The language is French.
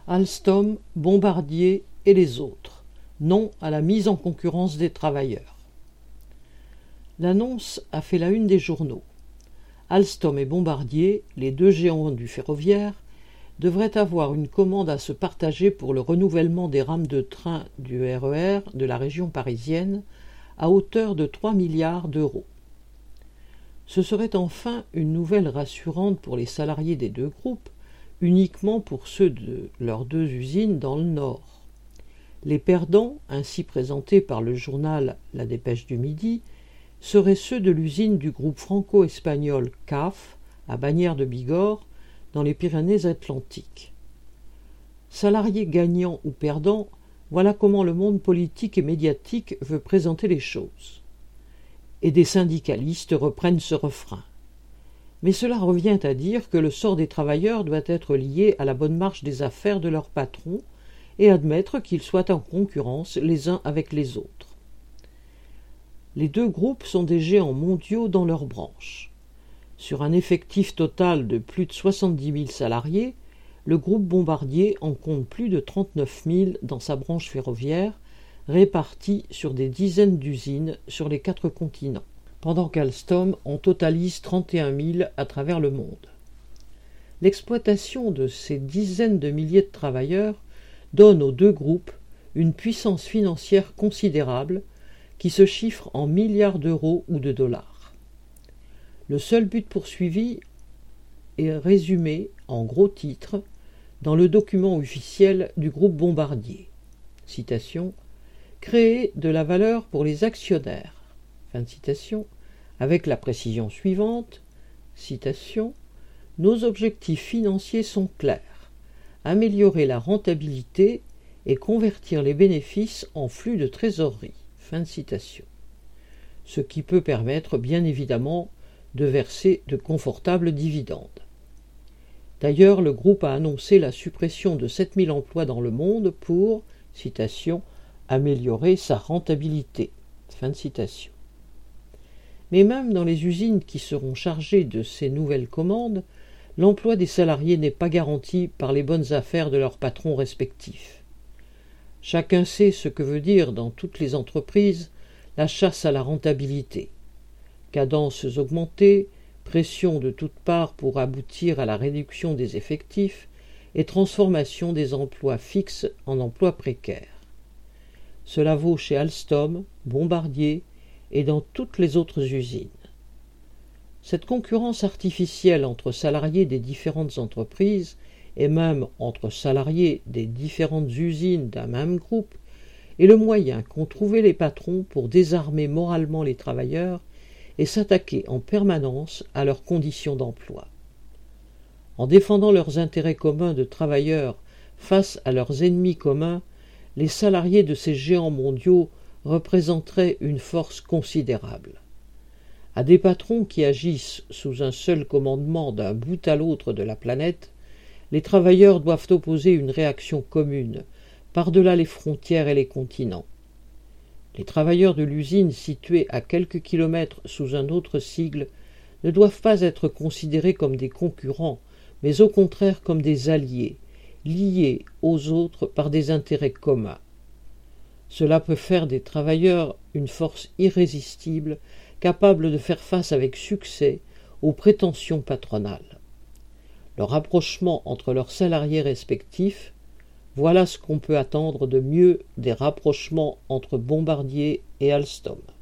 Alstom, Bombardier et les autres. Non à la mise en concurrence des travailleurs. L'annonce a fait la une des journaux. Alstom et Bombardier, les deux géants du ferroviaire, devraient avoir une commande à se partager pour le renouvellement des rames de train du RER de la région parisienne à hauteur de 3 milliards d'euros. Ce serait enfin une nouvelle rassurante pour les salariés des deux groupes, uniquement pour ceux de leurs deux usines dans le Nord. Les perdants, ainsi présentés par le journal La Dépêche du Midi, seraient ceux de l'usine du groupe franco-espagnol CAF, à Bagnères de Bigorre, dans les Pyrénées-Atlantiques. Salariés gagnants ou perdants, voilà comment le monde politique et médiatique veut présenter les choses. Et des syndicalistes reprennent ce refrain. Mais cela revient à dire que le sort des travailleurs doit être lié à la bonne marche des affaires de leurs patrons et admettre qu'ils soient en concurrence les uns avec les autres. Les deux groupes sont des géants mondiaux dans leurs branches. Sur un effectif total de plus de 70 000 salariés, le groupe Bombardier en compte plus de 39 000 dans sa branche ferroviaire, répartis sur des dizaines d'usines sur les 4 continents, pendant qu'Alstom en totalise 31 000 à travers le monde. L'exploitation de ces dizaines de milliers de travailleurs donne aux deux groupes une puissance financière considérable qui se chiffre en milliards d'euros ou de dollars. Le seul but poursuivi est résumé en gros titres dans le document officiel du groupe Bombardier. Citation, « Créer de la valeur pour les actionnaires », fin de citation, avec la précision suivante, citation, « Nos objectifs financiers sont clairs, améliorer la rentabilité et convertir les bénéfices en flux de trésorerie », fin de citation. Ce qui peut permettre, bien évidemment, de verser de confortables dividendes. D'ailleurs, le groupe a annoncé la suppression de 7 000 emplois dans le monde pour, citation, « améliorer sa rentabilité », fin de citation. Mais même dans les usines qui seront chargées de ces nouvelles commandes, l'emploi des salariés n'est pas garanti par les bonnes affaires de leurs patrons respectifs. Chacun sait ce que veut dire dans toutes les entreprises la chasse à la rentabilité. Cadences augmentées, pression de toutes parts pour aboutir à la réduction des effectifs et transformation des emplois fixes en emplois précaires. Cela vaut chez Alstom, Bombardier et dans toutes les autres usines. Cette concurrence artificielle entre salariés des différentes entreprises et même entre salariés des différentes usines d'un même groupe est le moyen qu'ont trouvé les patrons pour désarmer moralement les travailleurs et s'attaquer en permanence à leurs conditions d'emploi. En défendant leurs intérêts communs de travailleurs face à leurs ennemis communs, les salariés de ces géants mondiaux représenteraient une force considérable. À des patrons qui agissent sous un seul commandement d'un bout à l'autre de la planète, les travailleurs doivent opposer une réaction commune, par-delà les frontières et les continents. Les travailleurs de l'usine située à quelques kilomètres sous un autre sigle ne doivent pas être considérés comme des concurrents, mais au contraire comme des alliés, liés aux autres par des intérêts communs. Cela peut faire des travailleurs une force irrésistible, capable de faire face avec succès aux prétentions patronales. Le rapprochement entre leurs salariés respectifs, voilà ce qu'on peut attendre de mieux des rapprochements entre Bombardier et Alstom.